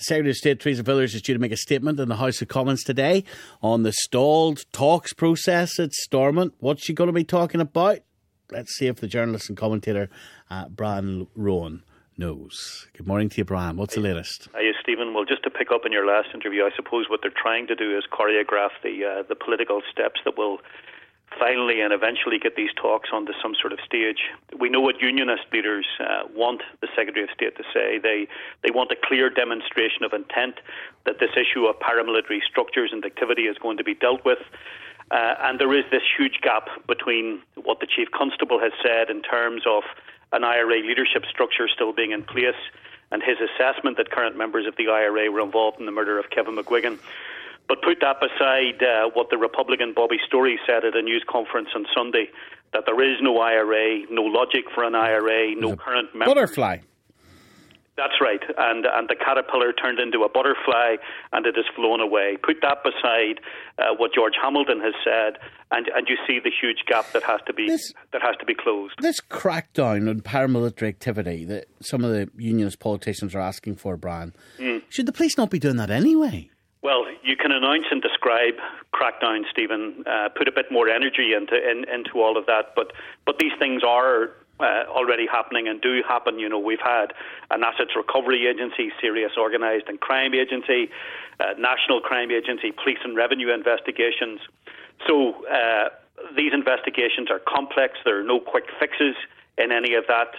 Secretary of State Theresa Villiers is due to make a statement in the House of Commons today on the stalled talks process at Stormont. What's she going to be talking about? Let's see if the journalist and commentator Brian Rowan knows. Good morning to you, Brian. What's the latest? Hi, Stephen. Well, just to pick up on your last interview, I suppose what they're trying to do is choreograph the political steps that will finally and eventually get these talks onto some sort of stage. We know what unionist leaders want the Secretary of State to say. They want a clear demonstration of intent that this issue of paramilitary structures and activity is going to be dealt with. And there is this huge gap between what the Chief Constable has said in terms of an IRA leadership structure still being in place and his assessment that current members of the IRA were involved in the murder of Kevin McGuigan. But put that beside what the Republican Bobby Storey said at a news conference on Sunday, that there is no IRA, no logic for an IRA, no current members. Butterfly. That's right, and the caterpillar turned into a butterfly and it has flown away. Put that beside what George Hamilton has said, and you see the huge gap that has to be closed. This crackdown on paramilitary activity that some of the unionist politicians are asking for, Brian, should the police not be doing that anyway? Well, you can announce and describe crackdown, Stephen. Put a bit more energy into all of that, but these things are already happening and do happen. You know, we've had an Assets Recovery Agency, Serious Organised and Crime Agency, National Crime Agency, Police and Revenue investigations. So these investigations are complex. There are no quick fixes in any of that.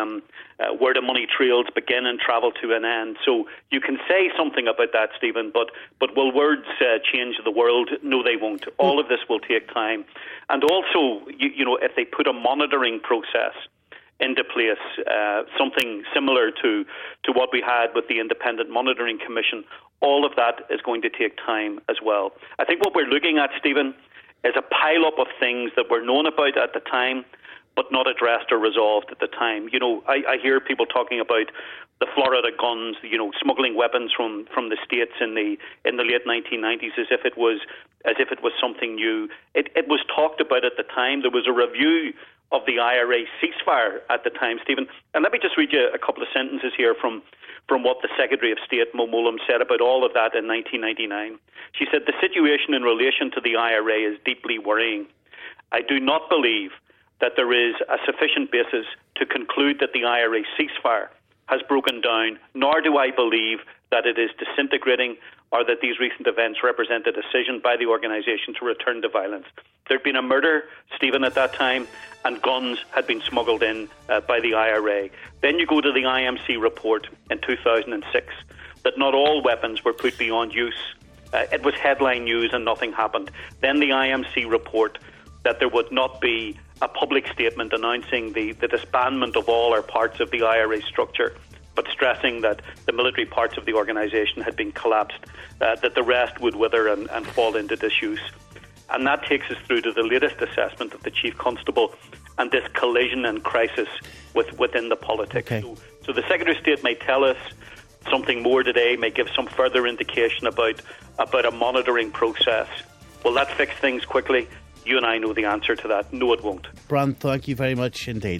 Where the money trails begin and travel to an end. So you can say something about that, Stephen, but will words change the world? No, they won't. All of this will take time. And also, you know, if they put a monitoring process into place, something similar to what we had with the Independent Monitoring Commission, all of that is going to take time as well. I think what we're looking at, Stephen, is a pile-up of things that were known about at the time, but not addressed or resolved at the time. You know, I hear people talking about the Florida guns, you know, smuggling weapons from the States in the late 1990s as if it was something new. It was talked about at the time. There was a review of the IRA ceasefire at the time, Stephen. And let me just read you a couple of sentences here from what the Secretary of State, Mo Mowlam, said about all of that in 1999. She said, "The situation in relation to the IRA is deeply worrying. I do not believe that there is a sufficient basis to conclude that the IRA ceasefire has broken down, nor do I believe that it is disintegrating or that these recent events represent a decision by the organisation to return to violence." There'd been a murder, Stephen, at that time, and guns had been smuggled in by the IRA. Then you go to the IMC report in 2006 that not all weapons were put beyond use. It was headline news and nothing happened. Then the IMC report that there would not be a public statement announcing the disbandment of all or parts of the IRA structure, but stressing that the military parts of the organisation had been collapsed, that the rest would wither and fall into disuse. And that takes us through to the latest assessment of the Chief Constable and this collision and crisis within the politics. Okay. So the Secretary of State may tell us something more today, may give some further indication about a monitoring process. Will that fix things quickly? You and I know the answer to that. No, it won't. Brian, thank you very much indeed.